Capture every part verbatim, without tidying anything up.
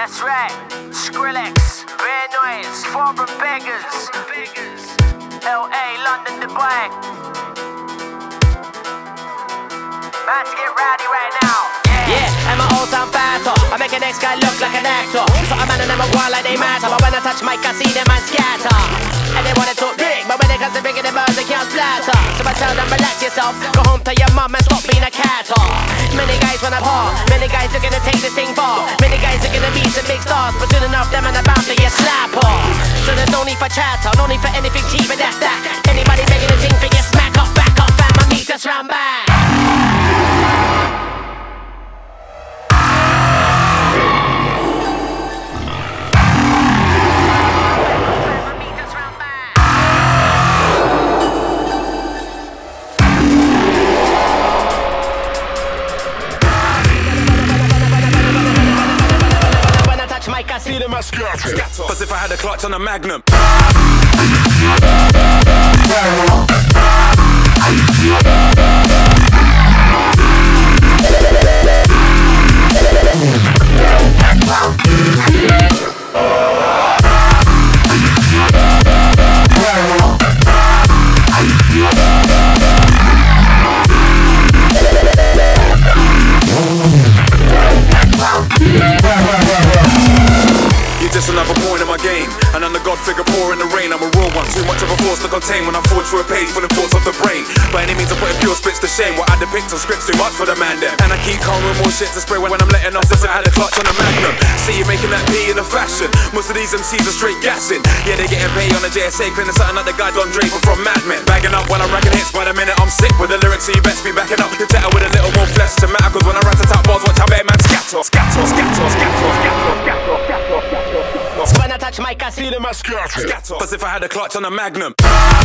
That's right, Skrillex, Bear Noise, Foreign Beggars, L A, London, Dubai. About to get rowdy right now. Yeah, and my old town fighter, I make an ex guy look like an actor. So a man and them a go like they matter, but when I touch mic I see them man scatter. And they wanna talk big, but when it comes to bigger the birds they can't splatter. So I tell them relax yourself, go home to your mum and stop being a catter. Many guys wanna par, many guys are gonna take this thing far. Many guys are gonna be some big stars, but soon enough them and about to get slap off. So there's no need for chatter, no need for anything cheap, but that's that. Anybody begging a thing for you, smack up, back up, fam, I need to round back. I see them as scatter. Cause if I had a clutch on a Magnum. Just another point in my game, and I'm the god figure poor in the rain. I'm a raw one, too much of a force to contain when I forge through a page full of thoughts of the brain. By any means I put a pure spits to shame. What I depict on scripts too much for the man them. And I keep calm with more shit to spray when I'm letting off. If I had a clutch on a Magnum, see you making that P in the fashion. Most of these M Cs are straight gassing. Yeah, they getting paid on the J S A, cleaning something like the guy Don Draper from Mad Men. Bagging up when I'm racking hits by the minute I'm sick with the lyrics, so you best be backing up. You chatter with a little more flesh to matter, cause when I rat the top bars, watch how bad man scatter. Scatter, scatter, scatter, scatter, scatter, scatter, scatter. When I touch mic I see them as scatter. Cause if I had a clutch on a Magnum.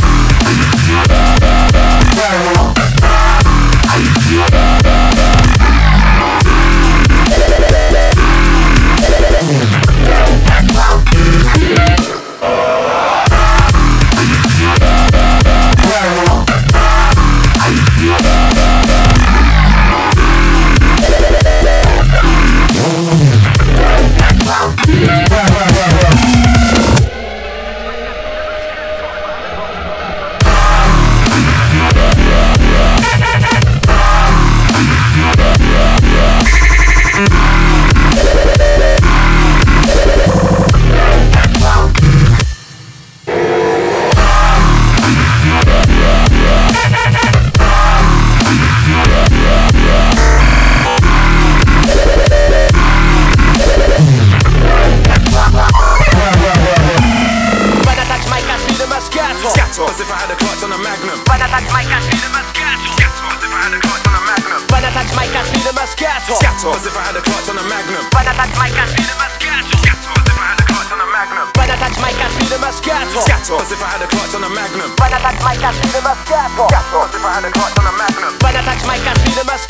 Cause if I had a clutch on a Magnum. When I touch mic I see them as scatter. Cause if I had a clutch on a Magnum. When I touch mic I see them as scatter. Cause if I had a clutch on a Magnum. When I touch mic I see them as scatter. Cause if I had a clutch on a Magnum. When I touch mic I see them as scatter. Cause if I had a clutch on a Magnum. When I touch mic I see them as scatter. Cause if I had a clutch on a Magnum. When I touch mic I see them as